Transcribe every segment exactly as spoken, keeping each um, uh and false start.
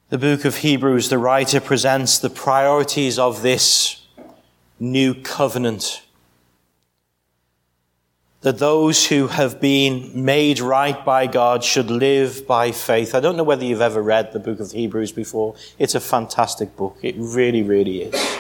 The book of Hebrews, the writer presents the priorities of this new covenant. That those who have been made right by God should live by faith. I don't know whether you've ever read the book of Hebrews before. It's a fantastic book. It really, really is.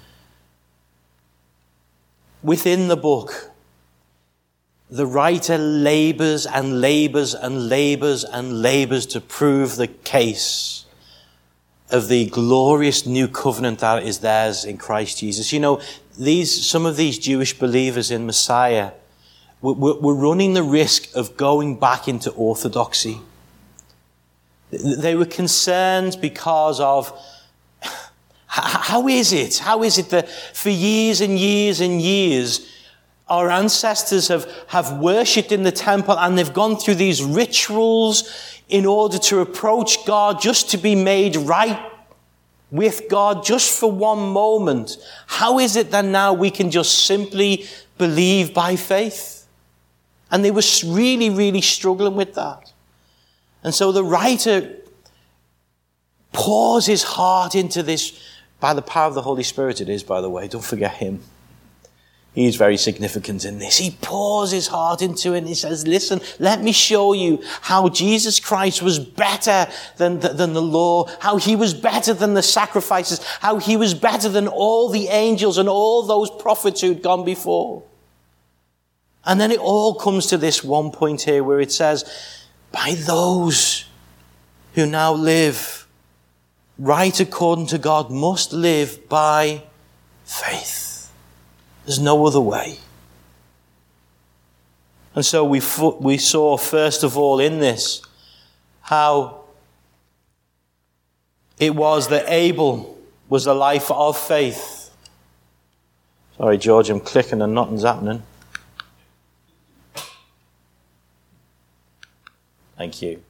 Within the book, the writer labors and labors and labors and labors to prove the case of the glorious new covenant that is theirs in Christ Jesus. You know, these some of these Jewish believers in Messiah were, were running the risk of going back into orthodoxy. They were concerned because of how is it? How is it that for years and years and years our ancestors have, have worshipped in the temple and they've gone through these rituals in order to approach God, just to be made right with God just for one moment? How is it that now we can just simply believe by faith? And they were really, really struggling with that. And so the writer pours his heart into this by the power of the Holy Spirit it is, by the way. Don't forget him. He's very significant in this. He pours his heart into it and he says, listen, let me show you how Jesus Christ was better than the, than the law, how he was better than the sacrifices, how he was better than all the angels and all those prophets who'd gone before. And then it all comes to this one point here where it says, by those who now live right according to God must live by faith. There's no other way. And so we we saw first of all in this how it was that Abel was a life of faith. Sorry, George, I'm clicking and nothing's happening. Thank you.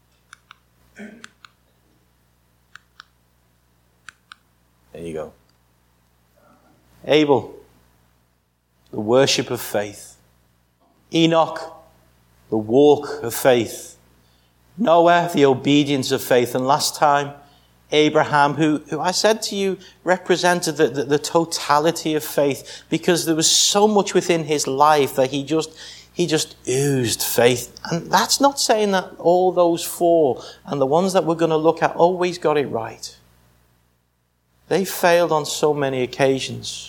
There you go. Abel, the worship of faith. Enoch, the walk of faith. Noah, the obedience of faith. And last time, Abraham, who, who I said to you represented the, the, the totality of faith, because there was so much within his life that he just, he just oozed faith. And that's not saying that all those four and the ones that we're going to look at always got it right. They failed on so many occasions.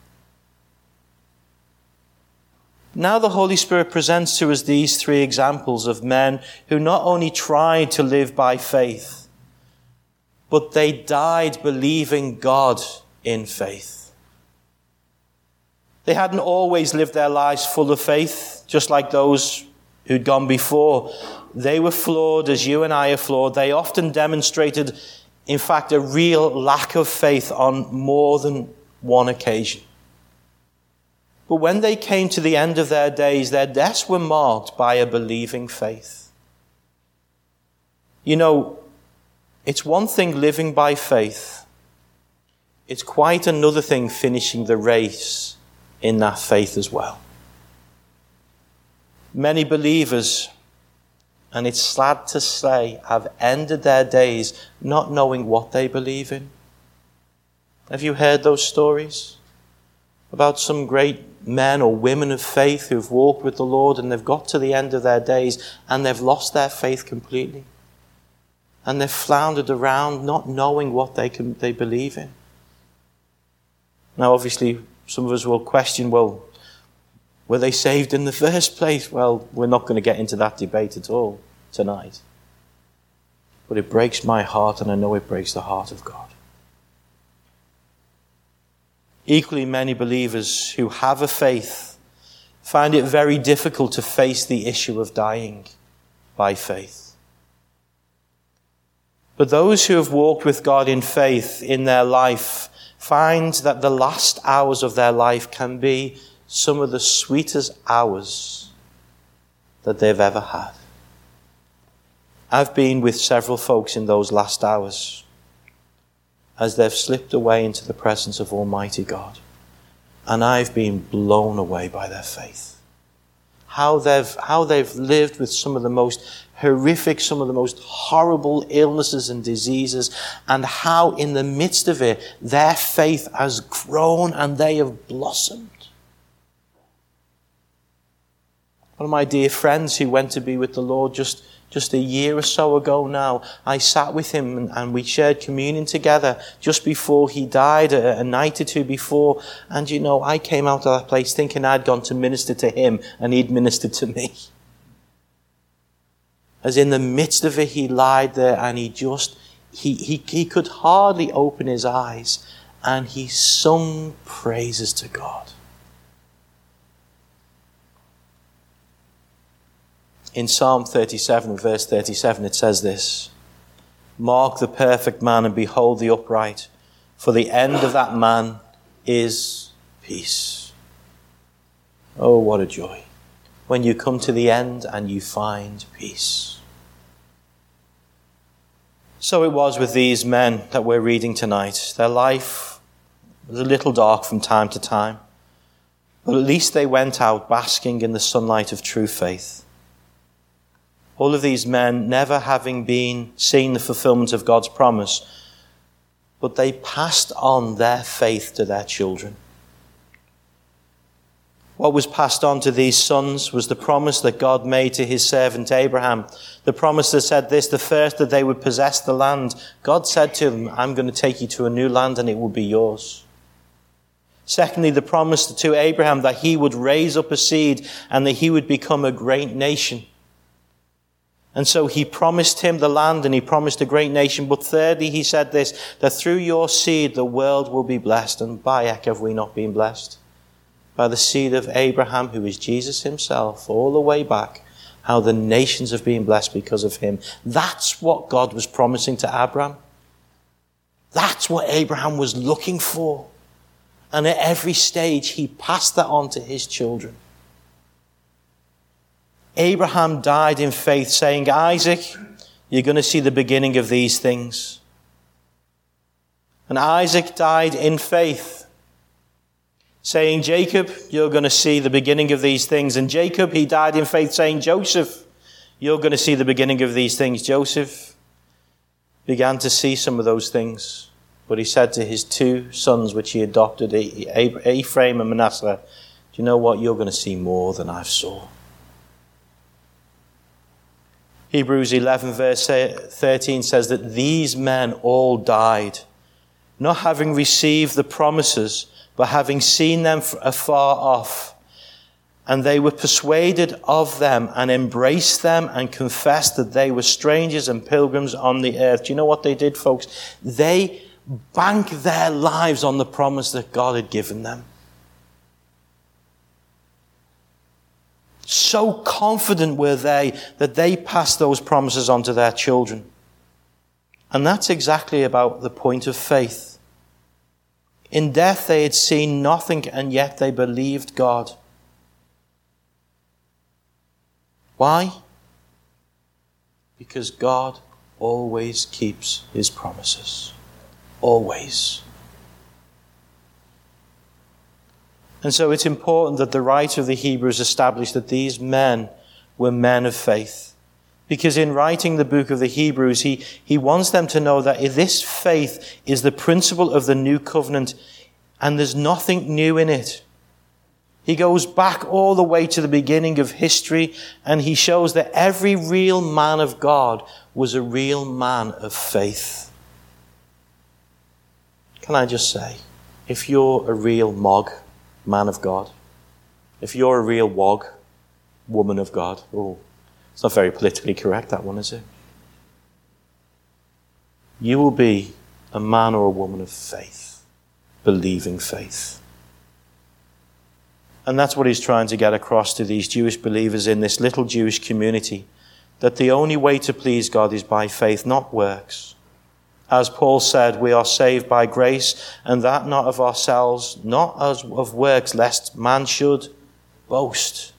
Now the Holy Spirit presents to us these three examples of men who not only tried to live by faith, but they died believing God in faith. They hadn't always lived their lives full of faith, just like those who'd gone before. They were flawed as you and I are flawed. They often demonstrated, in fact, a real lack of faith on more than one occasion. But when they came to the end of their days, their deaths were marked by a believing faith. You know, it's one thing living by faith. It's quite another thing finishing the race in that faith as well. Many believers, and it's sad to say, have ended their days not knowing what they believe in. Have you heard those stories about some great men or women of faith who've walked with the Lord and they've got to the end of their days and they've lost their faith completely? And they've floundered around not knowing what they can they believe in. Now, obviously, some of us will question, well, were they saved in the first place? Well, we're not going to get into that debate at all tonight. But it breaks my heart, and I know it breaks the heart of God. Equally, many believers who have a faith find it very difficult to face the issue of dying by faith. But those who have walked with God in faith in their life find that the last hours of their life can be some of the sweetest hours that they've ever had. I've been with several folks in those last hours as they've slipped away into the presence of Almighty God. And I've been blown away by their faith. How they've, how they've lived with some of the most horrific, some of the most horrible illnesses and diseases, and how in the midst of it, their faith has grown and they have blossomed. One of my dear friends who went to be with the Lord just, just a year or so ago now, I sat with him and, and we shared communion together just before he died, a, a night or two before. And you know, I came out of that place thinking I'd gone to minister to him and he'd ministered to me. As in the midst of it, he lied there and he just, he, he, he could hardly open his eyes and he sung praises to God. In Psalm thirty-seven, verse thirty-seven, it says this: "Mark the perfect man and behold the upright, for the end of that man is peace." Oh, what a joy when you come to the end and you find peace. So it was with these men that we're reading tonight. Their life was a little dark from time to time, but at least they went out basking in the sunlight of true faith. All of these men never having been seen the fulfillment of God's promise, but they passed on their faith to their children. What was passed on to these sons was the promise that God made to his servant Abraham. The promise that said this: the first that they would possess the land. God said to them, "I'm going to take you to a new land and it will be yours." Secondly, the promise to Abraham that he would raise up a seed and that he would become a great nation. And so he promised him the land and he promised a great nation. But thirdly, he said this, that through your seed the world will be blessed. And by heck have we not been blessed? By the seed of Abraham, who is Jesus himself, all the way back, how the nations have been blessed because of him. That's what God was promising to Abraham. That's what Abraham was looking for. And at every stage, he passed that on to his children. Abraham died in faith, saying, "Isaac, you're going to see the beginning of these things." And Isaac died in faith, saying, "Jacob, you're going to see the beginning of these things." And Jacob, he died in faith, saying, "Joseph, you're going to see the beginning of these things." Joseph began to see some of those things, but he said to his two sons, which he adopted, Ephraim and Manasseh, "Do you know what? You're going to see more than I've saw." Hebrews eleven verse thirteen says that these men all died, not having received the promises, but having seen them afar off. And they were persuaded of them and embraced them and confessed that they were strangers and pilgrims on the earth. Do you know what they did, folks? They banked their lives on the promise that God had given them. So confident were they that they passed those promises on to their children. And that's exactly about the point of faith. In death they had seen nothing, and yet they believed God. Why? Because God always keeps his promises. Always. And so it's important that the writer of the Hebrews established that these men were men of faith. Because in writing the book of the Hebrews, he, he wants them to know that this faith is the principle of the new covenant, and there's nothing new in it. He goes back all the way to the beginning of history, and he shows that every real man of God was a real man of faith. Can I just say, if you're a real Mog, man of God, if you're a real Wog, woman of God, oh, it's not very politically correct, that one, is it? You will be a man or a woman of faith, believing faith. And that's what he's trying to get across to these Jewish believers in this little Jewish community, that the only way to please God is by faith, not works. As Paul said, we are saved by grace, and that not of ourselves, not as of works, lest man should boast.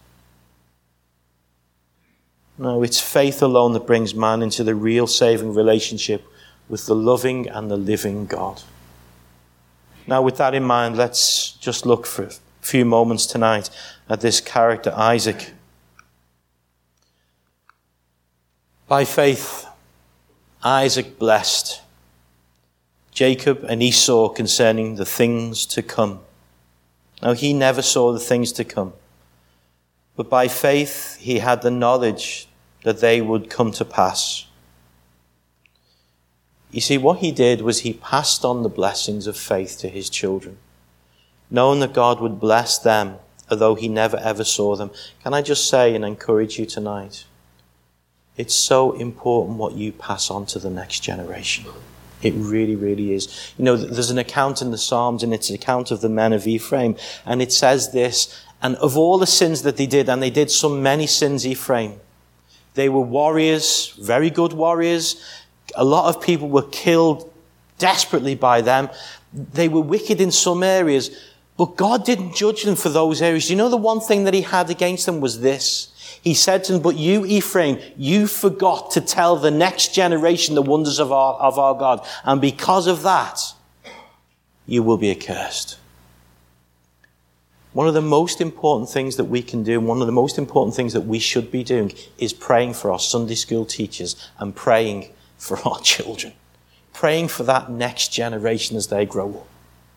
No, it's faith alone that brings man into the real saving relationship with the loving and the living God. Now, with that in mind, let's just look for a few moments tonight at this character, Isaac. By faith, Isaac blessed Jacob and Esau concerning the things to come. Now, he never saw the things to come, but by faith he had the knowledge that they would come to pass. You see, what he did was he passed on the blessings of faith to his children, knowing that God would bless them, although he never ever saw them. Can I just say and encourage you tonight, it's so important what you pass on to the next generation. It really, really is. You know, there's an account in the Psalms, and it's an account of the men of Ephraim, and it says this, and of all the sins that they did, and they did so many sins, Ephraim, they were warriors, very good warriors. A lot of people were killed desperately by them. They were wicked in some areas, but God didn't judge them for those areas. You know, the one thing that he had against them was this. He said to them, but you, Ephraim, you forgot to tell the next generation the wonders of our, of our God. And because of that, you will be accursed. One of the most important things that we can do, and one of the most important things that we should be doing, is praying for our Sunday school teachers and praying for our children. Praying for that next generation as they grow up.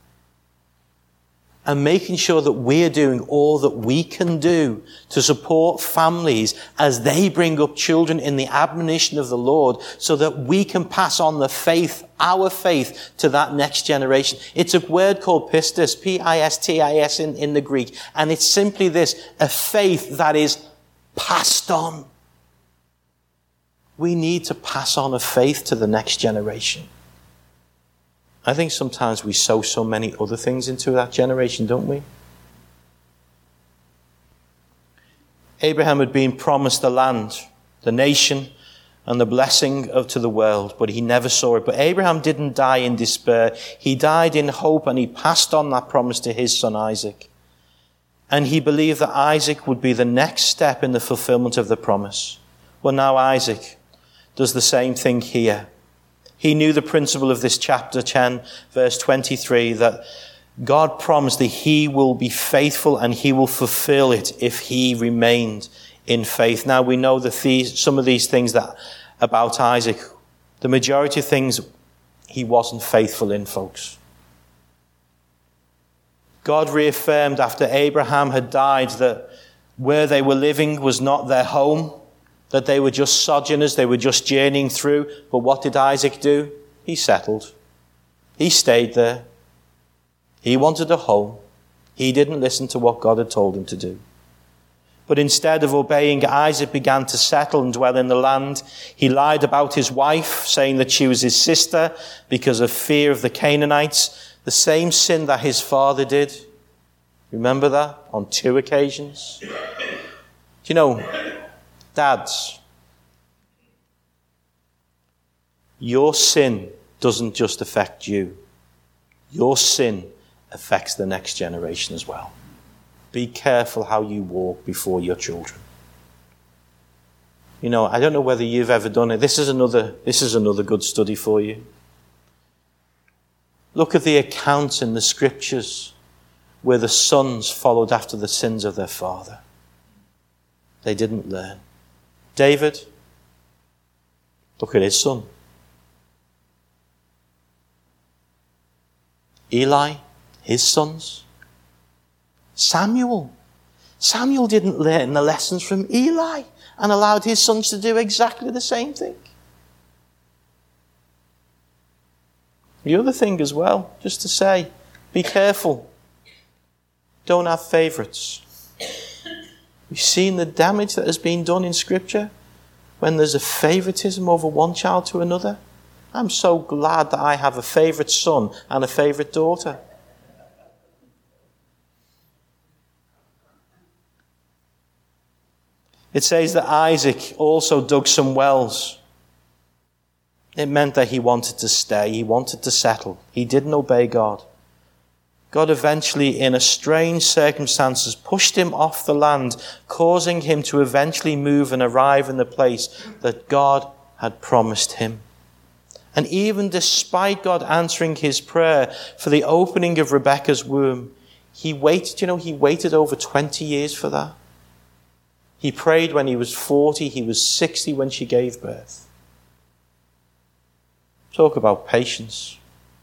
And making sure that we're doing all that we can do to support families as they bring up children in the admonition of the Lord, so that we can pass on the faith, our faith, to that next generation. It's a word called pistis, P I S T I S in, in the Greek. And it's simply this, a faith that is passed on. We need to pass on a faith to the next generation. I think sometimes we sow so many other things into that generation, don't we? Abraham had been promised the land, the nation, and the blessing of to the world, but he never saw it. But Abraham didn't die in despair. He died in hope, and he passed on that promise to his son Isaac. And he believed that Isaac would be the next step in the fulfillment of the promise. Well, now Isaac does the same thing here. He knew the principle of this chapter ten, verse twenty-three, that God promised that he will be faithful and he will fulfill it if he remained in faith. Now we know that these, some of these things that about Isaac, the majority of things he wasn't faithful in, folks. God reaffirmed after Abraham had died that where they were living was not their home, that they were just sojourners, they were just journeying through. But what did Isaac do? He settled. He stayed there. He wanted a home. He didn't listen to what God had told him to do. But instead of obeying, Isaac began to settle and dwell in the land. He lied about his wife, saying that she was his sister because of fear of the Canaanites. The same sin that his father did. Remember that? On two occasions. Do you know, dads, your sin doesn't just affect you. Your sin affects the next generation as well. Be careful how you walk before your children. You know, I don't know whether you've ever done it. This is another, this is another good study for you. Look at the accounts in the scriptures where the sons followed after the sins of their father. They didn't learn. David, look at his son. Eli, his sons. Samuel. Samuel didn't learn the lessons from Eli and allowed his sons to do exactly the same thing. The other thing as well, just to say, be careful. Don't have favourites. We've seen the damage that has been done in Scripture when there's a favouritism over one child to another. I'm so glad that I have a favourite son and a favourite daughter. It says that Isaac also dug some wells. It meant that he wanted to stay. He wanted to settle. He didn't obey God. God eventually, in a strange circumstances, pushed him off the land, causing him to eventually move and arrive in the place that God had promised him. And even despite God answering his prayer for the opening of Rebekah's womb, he waited, you know, he waited over twenty years for that. He prayed when he was forty. He was sixty when she gave birth. Talk about patience.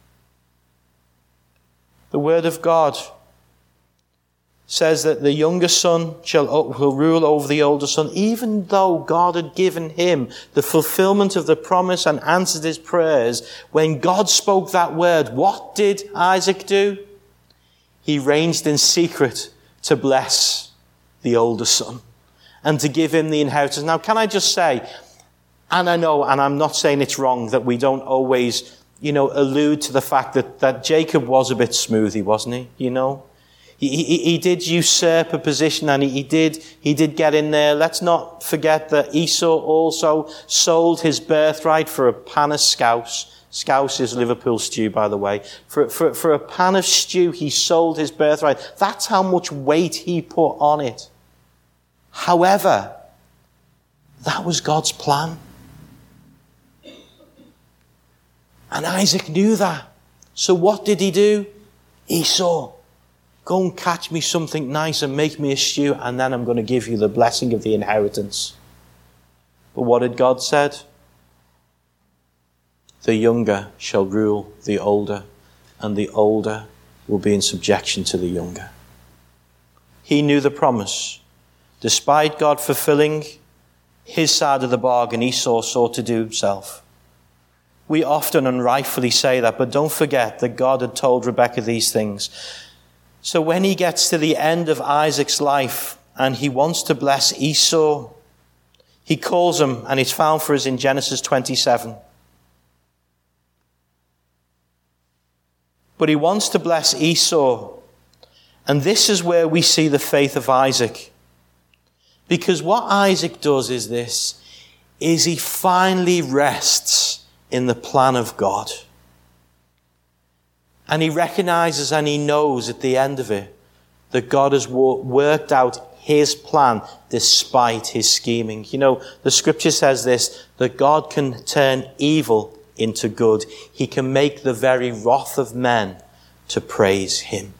The word of God says that the younger son shall will rule over the older son, even though God had given him the fulfillment of the promise and answered his prayers. When God spoke that word, what did Isaac do? He arranged in secret to bless the older son and to give him the inheritance. Now, can I just say, and I know, and I'm not saying it's wrong, that we don't always, you know, allude to the fact that, that Jacob was a bit smoothie, wasn't he? You know? He, he, he did usurp a position, and he, he did he did get in there. Let's not forget that Esau also sold his birthright for a pan of scouse. Scouse is Liverpool stew, by the way. For, for, for a pan of stew, he sold his birthright. That's how much weight he put on it. However, that was God's plan. And Isaac knew that. So what did he do? Esau, go and catch me something nice and make me a stew, and then I'm going to give you the blessing of the inheritance. But what had God said? The younger shall rule the older, and the older will be in subjection to the younger. He knew the promise. Despite God fulfilling his side of the bargain, Esau sought to do himself. We often and rightfully say that, but don't forget that God had told Rebekah these things. So when he gets to the end of Isaac's life and he wants to bless Esau, he calls him, and it's found for us in Genesis twenty-seven. But he wants to bless Esau. And this is where we see the faith of Isaac. Because what Isaac does is this, is he finally rests in the plan of God. And he recognizes and he knows at the end of it that God has worked out his plan despite his scheming. You know, the scripture says this, that God can turn evil into good. He can make the very wrath of men to praise him.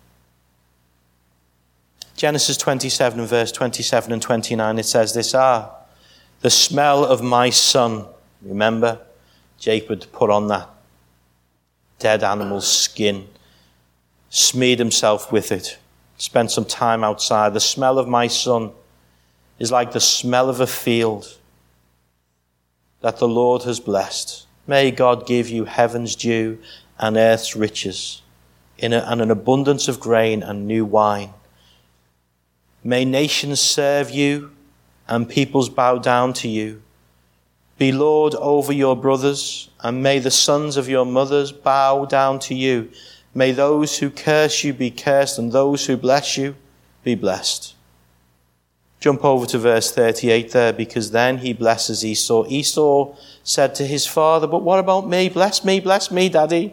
Genesis twenty-seven, verse twenty-seven and twenty-nine, it says this, ah, the smell of my son. Remember, Jacob put on that dead animal's skin, smeared himself with it, spent some time outside. The smell of my son is like the smell of a field that the Lord has blessed. May God give you heaven's dew and earth's riches, in a, and an abundance of grain and new wine. May nations serve you and peoples bow down to you. Be Lord over your brothers, and may the sons of your mothers bow down to you. May those who curse you be cursed, and those who bless you be blessed. Jump over to verse thirty-eight there, because then he blesses Esau. Esau said to his father, but what about me? Bless me, bless me, Daddy.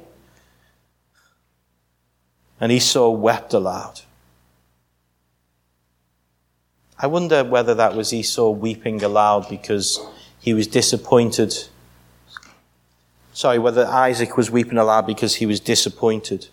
And Esau wept aloud. I wonder whether that was Esau weeping aloud because he was disappointed. Sorry, whether Isaac was weeping aloud because he was disappointed.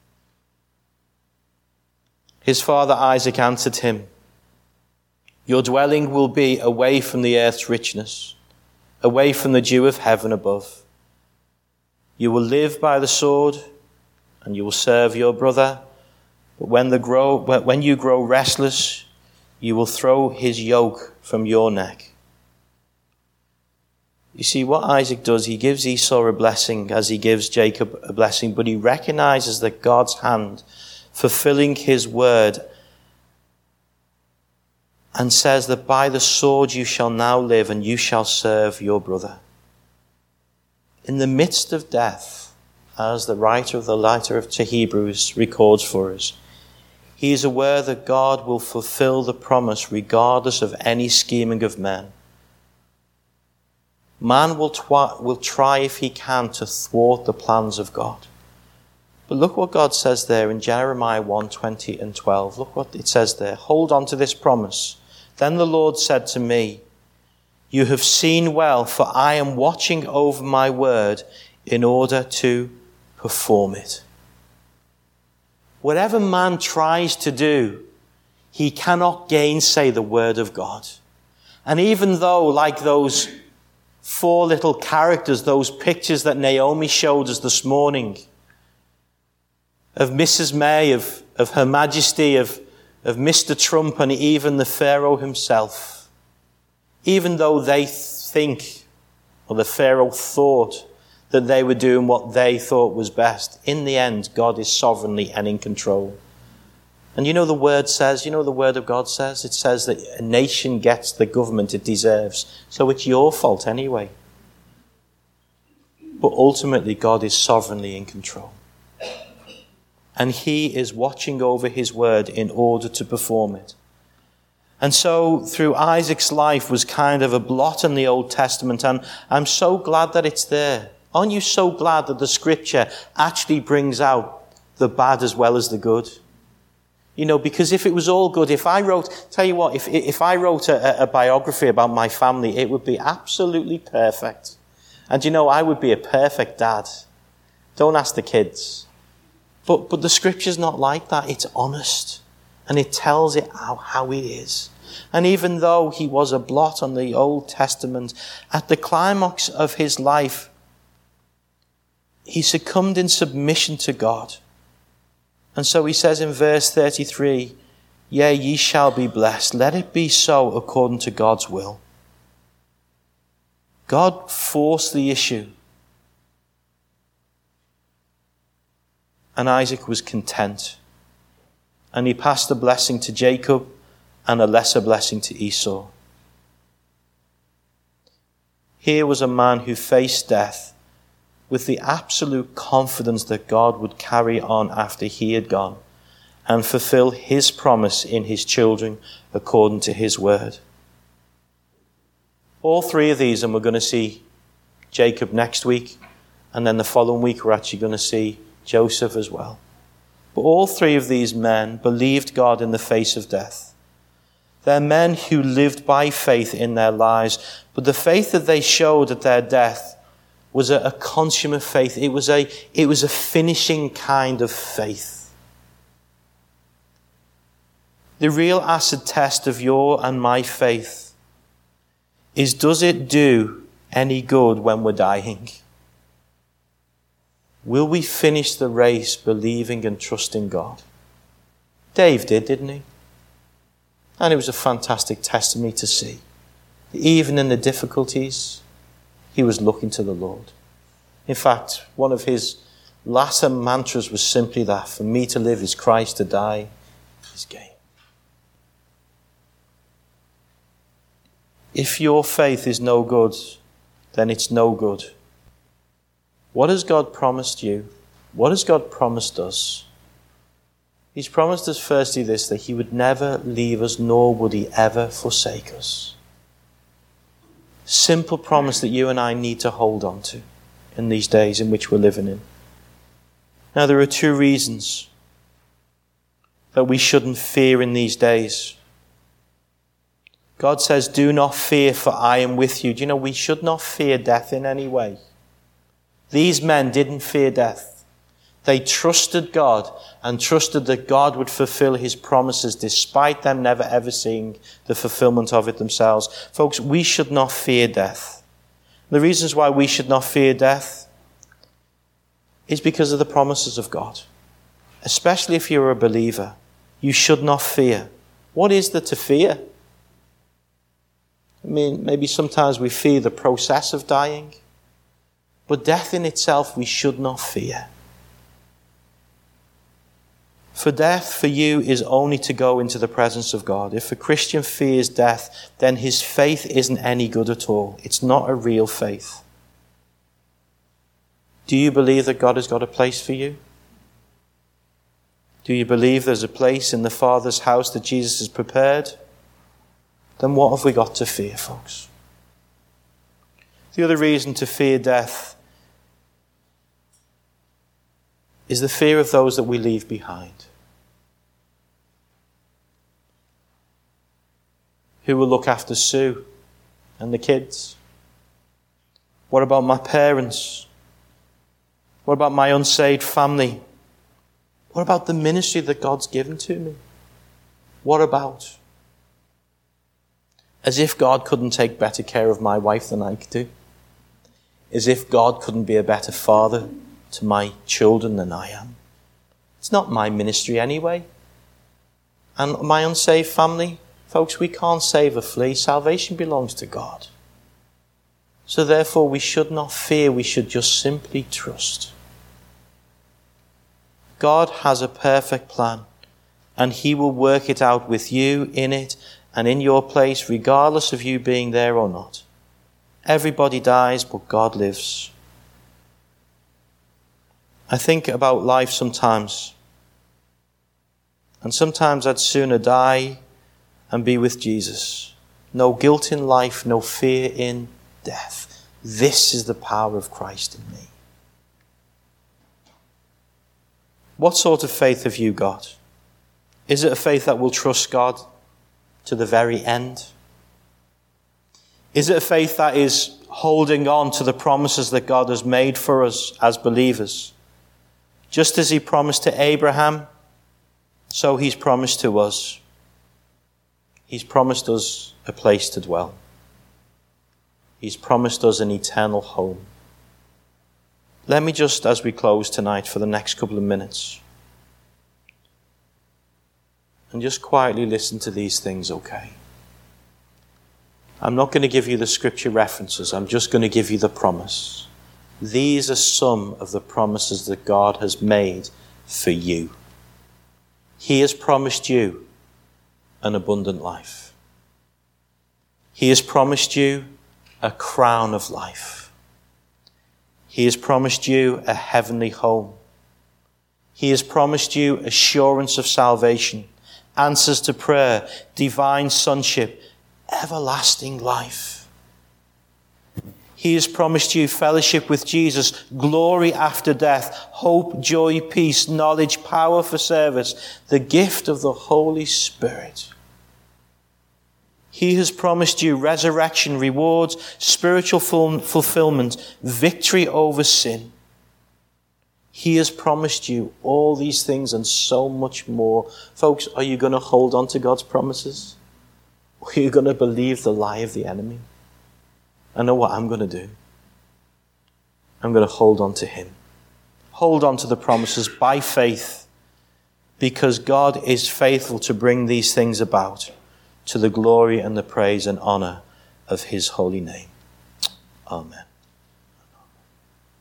His father Isaac answered him, your dwelling will be away from the earth's richness, away from the dew of heaven above. You will live by the sword, and you will serve your brother. But when, the grow, when you grow restless, you will throw his yoke from your neck. You see, what Isaac does, he gives Esau a blessing as he gives Jacob a blessing, but he recognizes that God's hand fulfilling his word, and says that by the sword you shall now live and you shall serve your brother. In the midst of death, as the writer of the letter to Hebrews records for us, he is aware that God will fulfill the promise regardless of any scheming of men. Man will, twi- will try if he can to thwart the plans of God. But look what God says there in Jeremiah one, twenty and twelve. Look what it says there. Hold on to this promise. Then the Lord said to me, you have seen well, for I am watching over my word in order to perform it. Whatever man tries to do, he cannot gainsay the word of God. And even though, like those four little characters, those pictures that Naomi showed us this morning, of Missus May, of, of Her Majesty, of, of Mister Trump, and even the Pharaoh himself, even though they think, or the Pharaoh thought, that they were doing what they thought was best, in the end, God is sovereignly and in control. And you know the word says, you know the word of God says? It says that a nation gets the government it deserves. So it's your fault anyway. But ultimately, God is sovereignly in control. And he is watching over his word in order to perform it. And so through Isaac's life was kind of a blot in the Old Testament. And I'm so glad that it's there. Aren't you so glad that the scripture actually brings out the bad as well as the good? You know, because if it was all good, if I wrote, tell you what, if if I wrote a, a biography about my family, it would be absolutely perfect. And you know, I would be a perfect dad. Don't ask the kids. But but the scripture's not like that. It's honest. And it tells it how, how it is. And even though he was a blot on the Old Testament, at the climax of his life, he succumbed in submission to God. And so he says in verse thirty-three, yea, ye shall be blessed. Let it be so according to God's will. God forced the issue. And Isaac was content. And he passed a blessing to Jacob and a lesser blessing to Esau. Here was a man who faced death with the absolute confidence that God would carry on after he had gone and fulfill his promise in his children according to his word. All three of these, and we're going to see Jacob next week, and then the following week we're actually going to see Joseph as well. But all three of these men believed God in the face of death. They're men who lived by faith in their lives, but the faith that they showed at their death was a, a consummate faith. It was a, it was a finishing kind of faith. The real acid test of your and my faith is, does it do any good when we're dying? Will we finish the race believing and trusting God? Dave did, didn't he? And it was a fantastic testimony to see. Even in the difficulties, he was looking to the Lord. In fact, one of his latter mantras was simply that: for me to live is Christ, to die is gain. If your faith is no good, then it's no good. What has God promised you? What has God promised us? He's promised us firstly this, that he would never leave us, nor would he ever forsake us. Simple promise that you and I need to hold on to in these days in which we're living in. Now, there are two reasons that we shouldn't fear in these days. God says, do not fear, for I am with you. Do you know, we should not fear death in any way. These men didn't fear death. They trusted God and trusted that God would fulfill his promises despite them never ever seeing the fulfillment of it themselves. Folks, we should not fear death. The reasons why we should not fear death is because of the promises of God. Especially if you're a believer, you should not fear. What is there to fear? I mean, maybe sometimes we fear the process of dying, but death in itself we should not fear. For death for you is only to go into the presence of God. If a Christian fears death, then his faith isn't any good at all. It's not a real faith. Do you believe that God has got a place for you? Do you believe there's a place in the Father's house that Jesus has prepared? Then what have we got to fear, folks? The other reason to fear death is the fear of those that we leave behind. Who will look after Sue and the kids? What about my parents? What about my unsaved family? What about the ministry that God's given to me? What about? As if God couldn't take better care of my wife than I could do. As if God couldn't be a better father to my children than I am. It's not my ministry anyway. And my unsaved family, folks, we can't save a flea. Salvation belongs to God. So therefore we should not fear, we should just simply trust. God has a perfect plan, and he will work it out with you in it and in your place, regardless of you being there or not. Everybody dies, but God lives. I think about life sometimes, and sometimes I'd sooner die and be with Jesus. No guilt in life, no fear in death. This is the power of Christ in me. What sort of faith have you got? Is it a faith that will trust God to the very end? Is it a faith that is holding on to the promises that God has made for us as believers? Just as he promised to Abraham, so he's promised to us. He's promised us a place to dwell. He's promised us an eternal home. Let me just, as we close tonight for the next couple of minutes, and just quietly listen to these things, okay? I'm not going to give you the scripture references. I'm just going to give you the promise. These are some of the promises that God has made for you. He has promised you an abundant life. He has promised you a crown of life. He has promised you a heavenly home. He has promised you assurance of salvation, answers to prayer, divine sonship, everlasting life. He has promised you fellowship with Jesus, glory after death, hope, joy, peace, knowledge, power for service, the gift of the Holy Spirit. He has promised you resurrection, rewards, spiritual fulfillment, victory over sin. He has promised you all these things and so much more. Folks, are you going to hold on to God's promises? Or are you going to believe the lie of the enemy? I know what I'm going to do. I'm going to hold on to him. Hold on to the promises by faith, because God is faithful to bring these things about to the glory and the praise and honor of his holy name. Amen.